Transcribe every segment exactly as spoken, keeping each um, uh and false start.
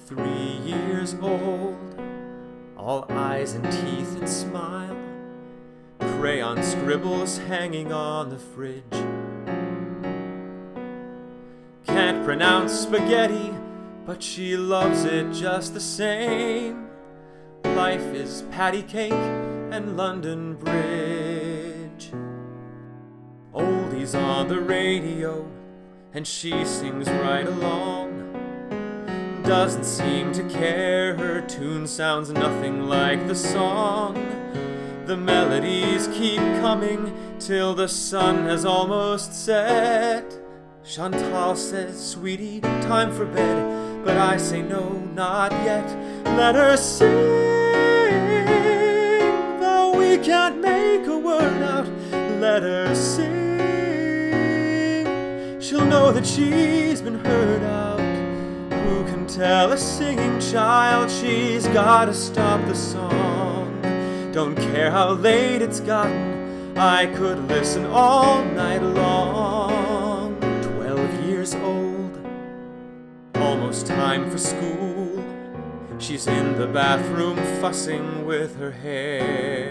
Three years old, all eyes and teeth and smile, crayon scribbles hanging on the fridge. Can't pronounce spaghetti, but she loves it just the same. Life is patty cake and London Bridge. Oldies on the radio, and she sings right along. Doesn't seem to care, her tune sounds nothing like the song. The melodies keep coming till the sun has almost set. Chantal says, "Sweetie, time for bed," but I say no, not yet. Let her sing, though we can't make a word out. Let her sing, she'll know that she's been heard out. Who can tell a singing child she's gotta stop the song? Don't care how late it's gotten, I could listen all night long. Twelve years old, almost time for school. She's in the bathroom fussing with her hair.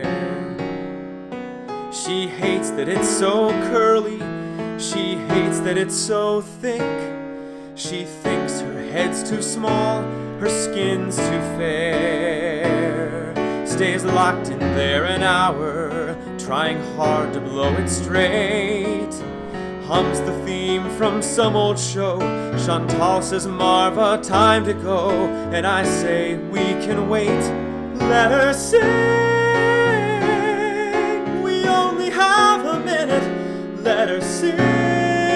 She hates that it's so curly, she hates that it's so thick. She thinks her head's too small, her skin's too fair. Stays locked in there an hour, trying hard to blow it straight. Hums the theme from some old show. Chantal says, "Marva, time to go." And I say, "We can wait." Let her sing, we only have a minute. Let her sing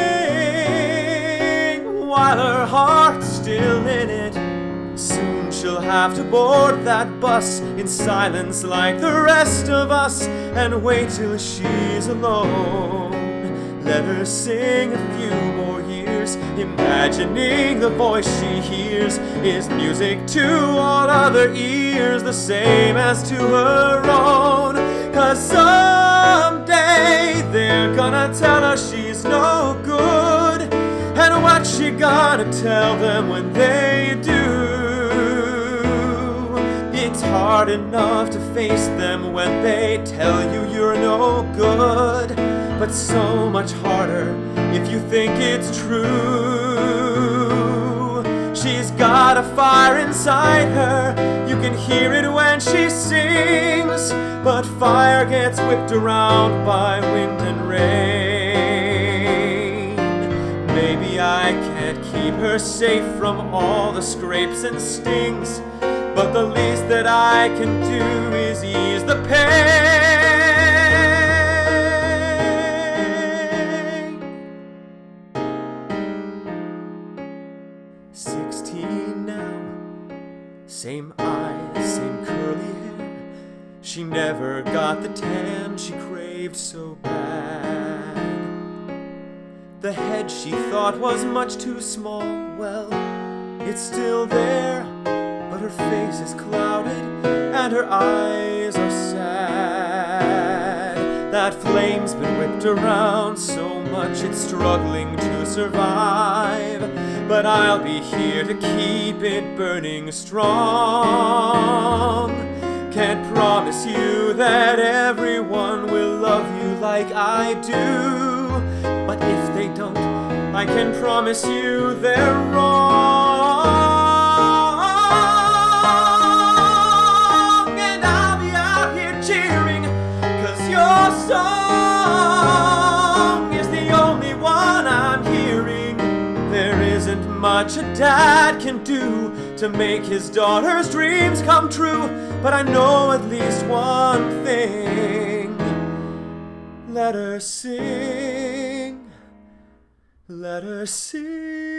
while her heart's still in it. Soon she'll have to board that bus in silence like the rest of us, and wait till she's alone. Let her sing a few more years, imagining the voice she hears is music to all other ears, the same as to her own. 'Cause someday they're gonna tell her she's no good. And what's she gonna tell them when they do? It's hard enough to face them when they tell you you're no good, but so much harder if you think it's true. She's got a fire inside her, you can hear it when she sings, but fire gets whipped around by wind and rain. Maybe I can't keep her safe from all the scrapes and stings, but the least that I can do is ease the pain. Sixteen now, same eyes, same curly hair. She never got the tan she craved so bad. The head she thought was much too small, well, it's still there, but her face is clouded and her eyes are sad. That flame's been whipped around so much it's struggling to survive, but I'll be here to keep it burning strong. Can't promise you that everyone will love you like I do, but if they don't, I can promise you they're wrong. And I'll be out here cheering, 'cause your song is the only one I'm hearing. There isn't much a dad can do to make his daughter's dreams come true, but I know at least one thing. Let her sing, let her sing.